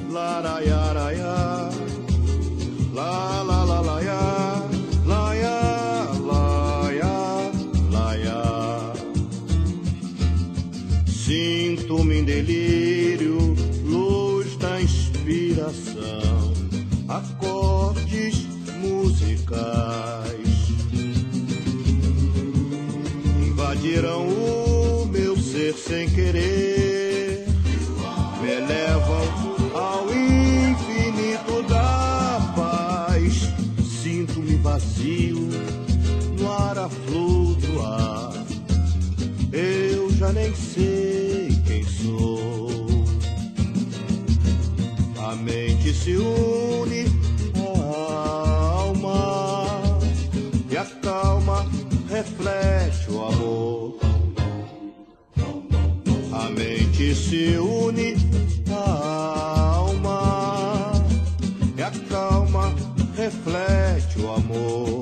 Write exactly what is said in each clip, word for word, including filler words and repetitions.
laraiaraiá, la la la la ya, la ya, la ya, la ya. Sinto-me em delírio, luz da inspiração, acordes musicais invadiram o meu ser sem querer, me elevam ao infinito da paz. Sinto-me vazio no ar a flutuar, eu já nem sei quem sou. A mente se une à alma e a calma reflete o amor. A mente se une à alma e a calma reflete o amor.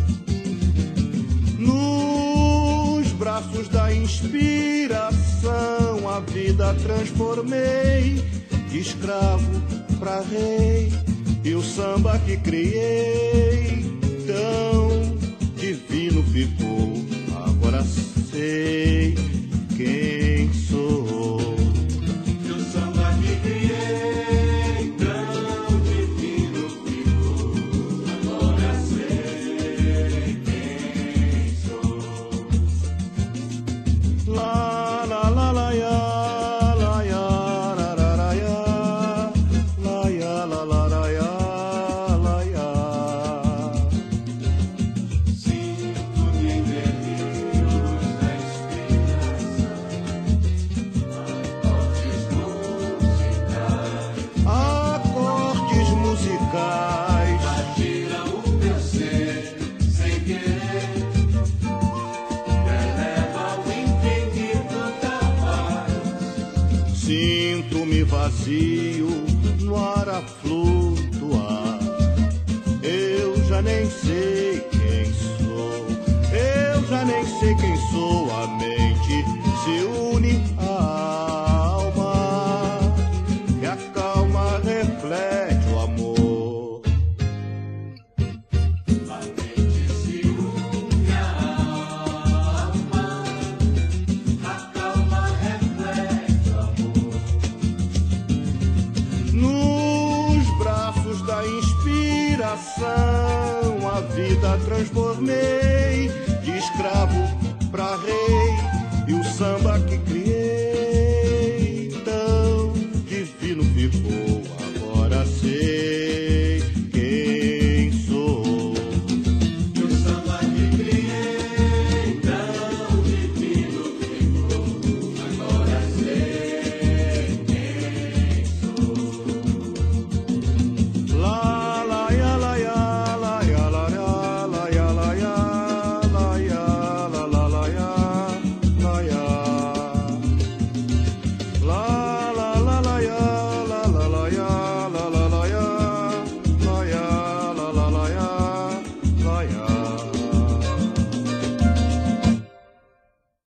Nos braços da inspiração a vida transformei, de escravo pra rei, e o samba que criei tão divino ficou. Agora sei quem sou. E o samba que criei tão divino ficou. Agora sei quem sou. La la la la ya, la ya ra ra ra ya, la ya la la ra ya, la ya. Acordes musicais atiram o meu ser sem querer, eleva o infinito da paz. Sinto-me vazio no ar a flutuar, eu já nem sei quem sou, eu já nem sei quem sou. A mente se une à alma e a calma reflete o amor. A mente se une à alma, a calma reflete o amor. Nos braços da inspiração a vida transformei, de escravo pra rei,